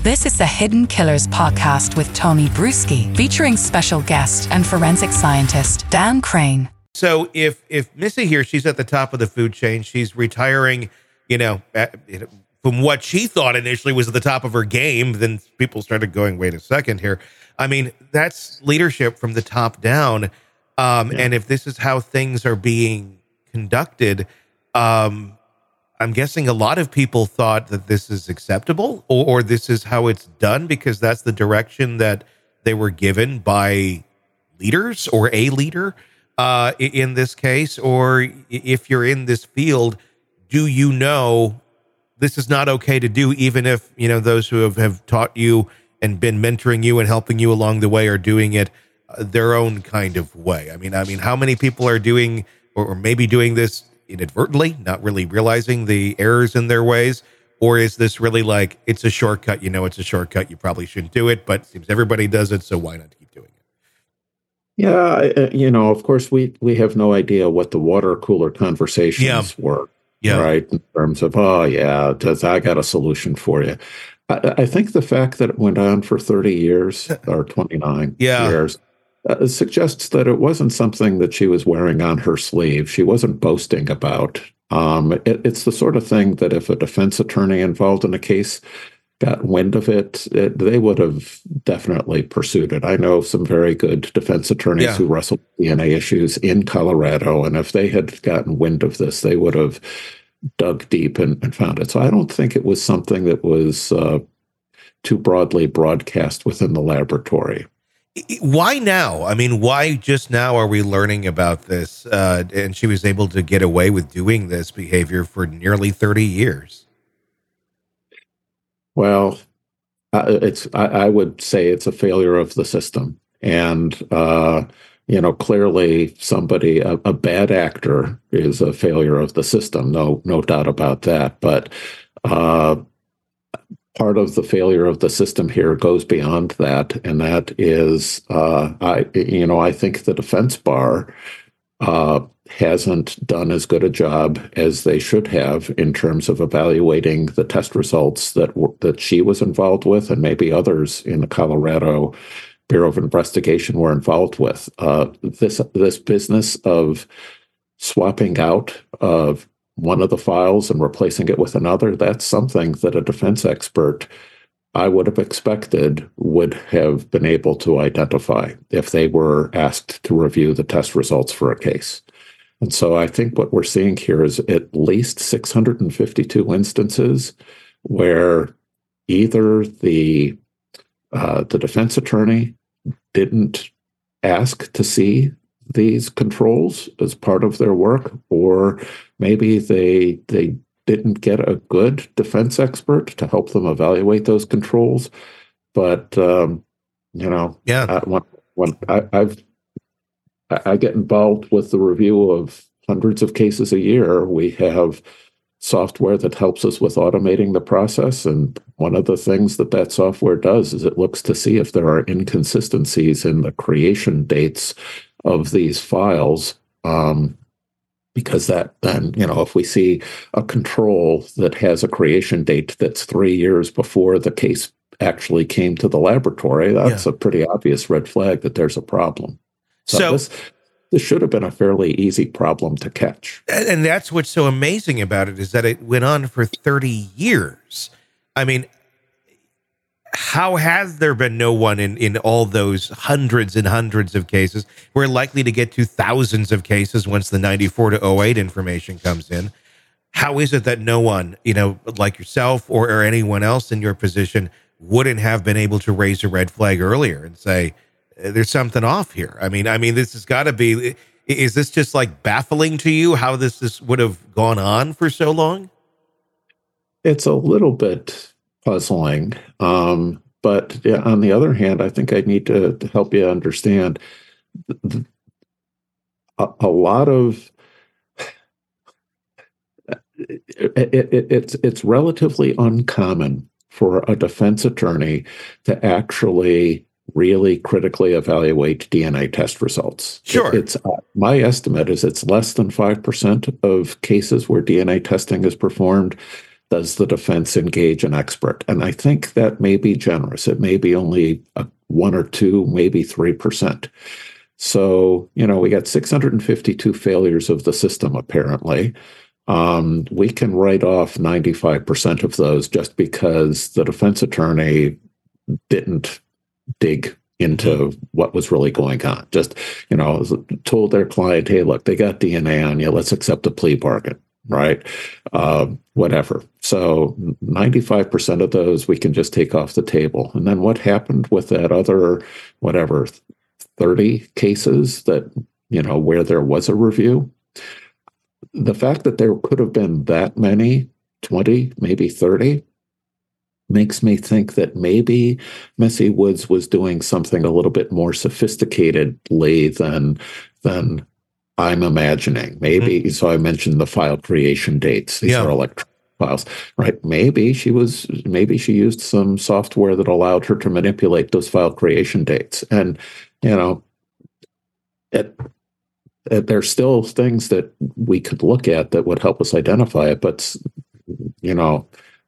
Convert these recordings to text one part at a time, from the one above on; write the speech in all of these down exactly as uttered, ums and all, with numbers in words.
This is the Hidden Killers podcast with Tony Bruschi, featuring special guest and forensic scientist Dan Crane. So if if Missy here, she's at the top of the food chain, she's retiring, you know, at, you know, from what she thought initially was at the top of her game, then people started going, wait a second here. I mean, that's leadership from the top down. Um, yeah. And if this is how things are being conducted, um, I'm guessing a lot of people thought that this is acceptable or, or this is how it's done because that's the direction that they were given by leaders or a leader uh, in this case. Or if you're in this field, do you know this is not okay to do, even if, you know, those who have, have taught you and been mentoring you and helping you along the way are doing it uh, their own kind of way. I mean, I mean, how many people are doing or, or maybe doing this inadvertently, not really realizing the errors in their ways? Or is this really like, it's a shortcut, you know, it's a shortcut, you probably shouldn't do it, but it seems everybody does it, so why not keep doing it? Yeah, you know, of course, we we have no idea what the water cooler conversations yeah. were, yeah. right? In terms of, oh, yeah, I got a solution for you. I, I think the fact that it went on for thirty years or twenty-nine yeah. years Uh, suggests that it wasn't something that she was wearing on her sleeve. She wasn't boasting about. Um, it, it's the sort of thing that if a defense attorney involved in a case got wind of it, it they would have definitely pursued it. I know some very good defense attorneys yeah. who wrestled with D N A issues in Colorado, and if they had gotten wind of this, they would have dug deep and, and found it. So I don't think it was something that was uh, too broadly broadcast within the laboratory. Why now? I mean, why just now are we learning about this? Uh, and she was able to get away with doing this behavior for nearly thirty years. Well, uh, it's I, I would say it's a failure of the system. And, uh, you know, clearly somebody, a, a bad actor is a failure of the system. No, no doubt about that. But uh part of the failure of the system here goes beyond that, and that is, uh, I, you know, I think the defense bar uh, hasn't done as good a job as they should have in terms of evaluating the test results that that she was involved with, and maybe others in the Colorado Bureau of Investigation were involved with. Uh, this this business of swapping out of one of the files and replacing it with another, that's something that a defense expert, I would have expected, would have been able to identify if they were asked to review the test results for a case. And so I think what we're seeing here is at least six hundred fifty-two instances where either the uh, the defense attorney didn't ask to see these controls as part of their work, or maybe they they didn't get a good defense expert to help them evaluate those controls. But um, you know, yeah, uh, when, when I, I've I get involved with the review of hundreds of cases a year, we have software that helps us with automating the process. And one of the things that that software does is it looks to see if there are inconsistencies in the creation dates of these files, um, because that then, you know, if we see a control that has a creation date that's three years before the case actually came to the laboratory, that's yeah. a pretty obvious red flag that there's a problem. So, so this, this should have been a fairly easy problem to catch. And that's what's so amazing about it, is that it went on for thirty years. I mean, how has there been no one in, in all those hundreds and hundreds of cases? We're likely to get to thousands of cases once the ninety-four to oh eight information comes in. How is it that no one, you know, like yourself or, or anyone else in your position wouldn't have been able to raise a red flag earlier and say, there's something off here? I mean, I mean, this has got to be, is this just like baffling to you how this, this would have gone on for so long? It's a little bit puzzling. Um, but yeah, on the other hand, I think I need to, to help you understand a, a lot of it, it, it's it's relatively uncommon for a defense attorney to actually really critically evaluate D N A test results. Sure. It, it's uh, my estimate is it's less than five percent of cases where D N A testing is performed. does the defense engage an expert? And I think that may be generous. It may be only a one or two, maybe three percent. So, you know, we got six hundred fifty-two failures of the system, apparently. Um, we can write off ninety-five percent of those just because the defense attorney didn't dig into what was really going on. Just, you know, told their client, hey, look, they got D N A on you. Let's accept a plea bargain, right? Uh, whatever. So ninety-five percent of those we can just take off the table. And then what happened with that other, whatever, thirty cases that, you know, where there was a review? The fact that there could have been that many, twenty, maybe thirty, makes me think that maybe Missy Woods was doing something a little bit more sophisticatedly than, than I'm imagining. Maybe, mm-hmm. So I mentioned the file creation dates. These yeah. are electronic files, right? Maybe she was, maybe she used some software that allowed her to manipulate those file creation dates. And, you know, it, there's still things that we could look at that would help us identify it, but, you know,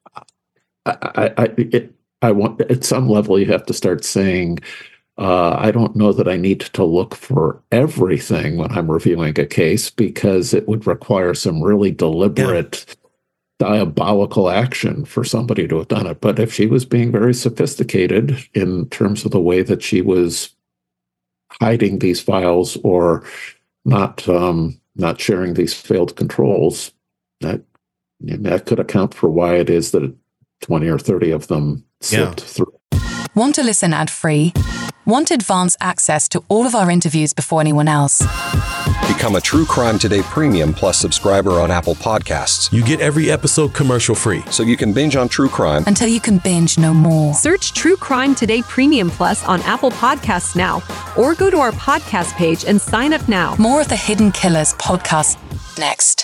I, I, it, I want, at some level, you have to start saying, uh, I don't know that I need to look for everything when I'm reviewing a case, because it would require some really deliberate, yeah. diabolical action for somebody to have done it. But if she was being very sophisticated in terms of the way that she was hiding these files or not um, not sharing these failed controls, that that could account for why it is that twenty or thirty of them slipped yeah. through. Want to listen ad-free? Want advance access to all of our interviews before anyone else? Become a True Crime Today Premium Plus subscriber on Apple Podcasts. You get every episode commercial-free. So you can binge on true crime until you can binge no more. Search True Crime Today Premium Plus on Apple Podcasts now, or go to our podcast page and sign up now. More of the Hidden Killers podcast next.